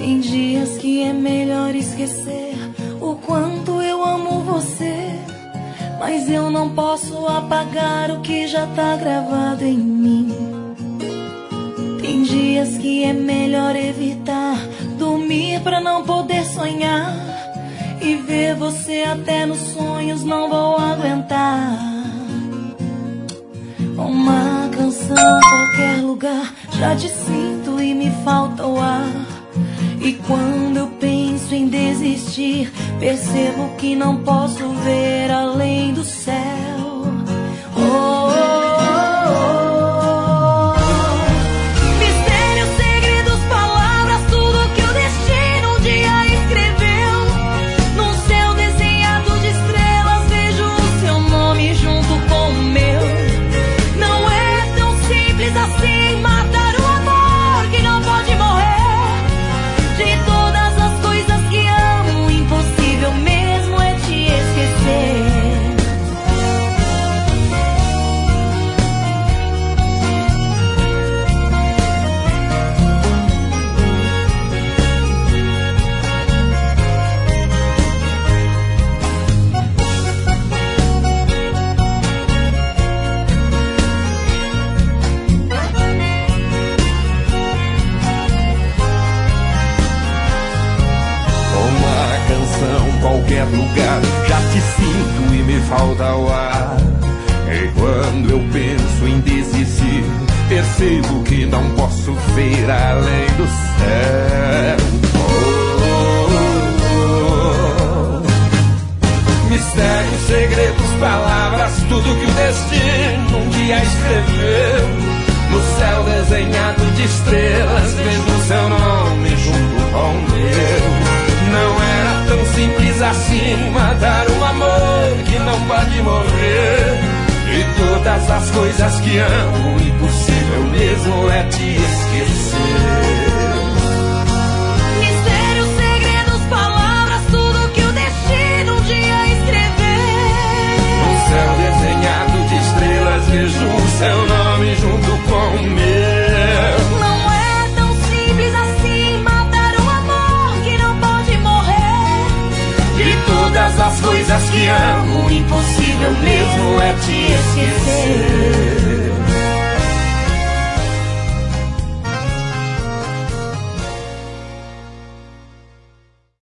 Tem dias que é melhor esquecer o quanto eu amo você, mas eu não posso apagar o que já tá gravado em mim. Tem dias que é melhor evitar dormir pra não poder sonhar, e ver você até nos sonhos não vou aguentar. Uma canção, qualquer lugar, já te sinto e me falta o ar. E quando eu penso em desistir, percebo que não posso ver além do céu. Oh, oh, oh, oh. Mistérios, segredos, palavras, tudo que o destino um dia escreveu. No céu desenhado de estrelas, vejo o seu nome junto com o meu. Não é tão simples assim matar o amor que não pode morrer. De todas as coisas que amo, impossível mesmo é te esquecer. Qualquer lugar, já te sinto e me falta o ar. E quando eu penso em desistir, percebo que não posso ver além do céu. Oh, oh, oh. Mistérios, segredos, palavras, tudo que o destino um dia escreveu. No céu desenhado de estrelas, vejo seu nome junto com o meu. Não era tão simples assim matar um amor que não pode morrer. E todas as coisas que amo, impossível mesmo é te esquecer. Mistérios, segredos, palavras, tudo que o destino um dia escreveu. No céu desenhado de estrelas, vejo o seu nome junto com o meu. Não é tão simples assim matar um amor que não pode morrer. De todas as coisas que amo, impossível mesmo é te esquecer.